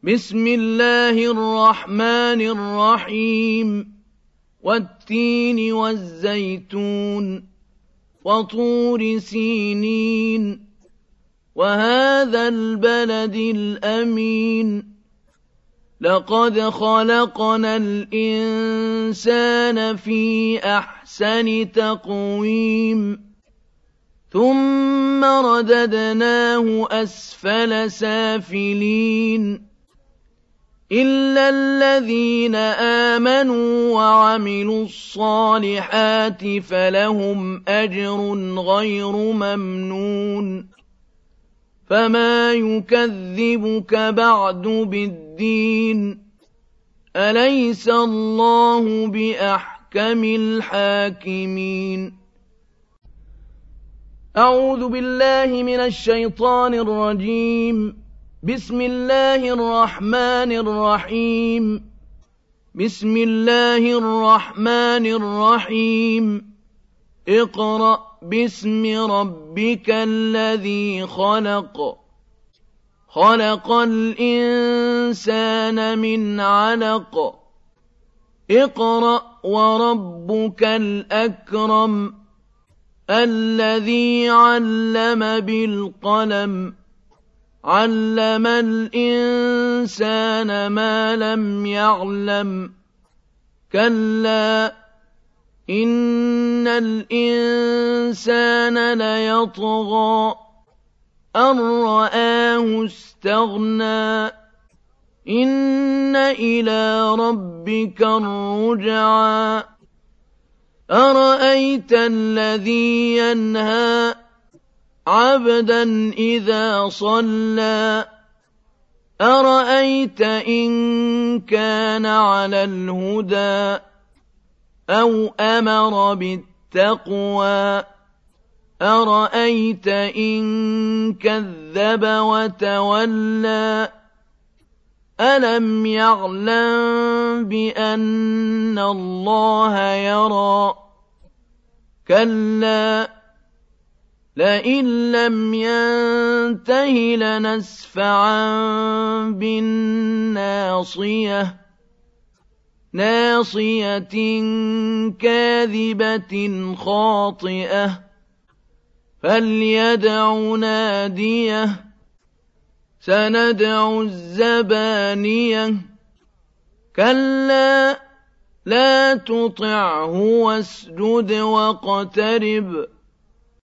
بسم الله الرحمن الرحيم والتين والزيتون وطور سينين وهذا البلد الأمين لقد خلقنا الإنسان في أحسن تقويم ثم رددناه أسفل سافلين إلا الذين آمنوا وعملوا الصالحات فلهم أجر غير ممنون فما يكذبك بعد بالدين أليس الله بأحكم الحاكمين أعوذ بالله من الشيطان الرجيم بسم الله الرحمن الرحيم بسم الله الرحمن الرحيم اقرأ باسم ربك الذي خلق خلق الإنسان من علق اقرأ وربك الأكرم الذي علم بالقلم علم الإنسان ما لم يعلم كلا إن الإنسان ليطغى أن رآه استغنى إن إلى ربك الرجعى أرأيت الذي ينهى عبدا إذا صلى أرأيت إن كان على الهدى أو أمر بالتقوى أرأيت إن كذب وتولى ألم يعلم بأن الله يرى كلا لئن لم ينته لنسفعا بالناصية ناصية كاذبة خاطئة فليدع ناديه سندع الزبانية كلا لا تطعه واسجد واقترب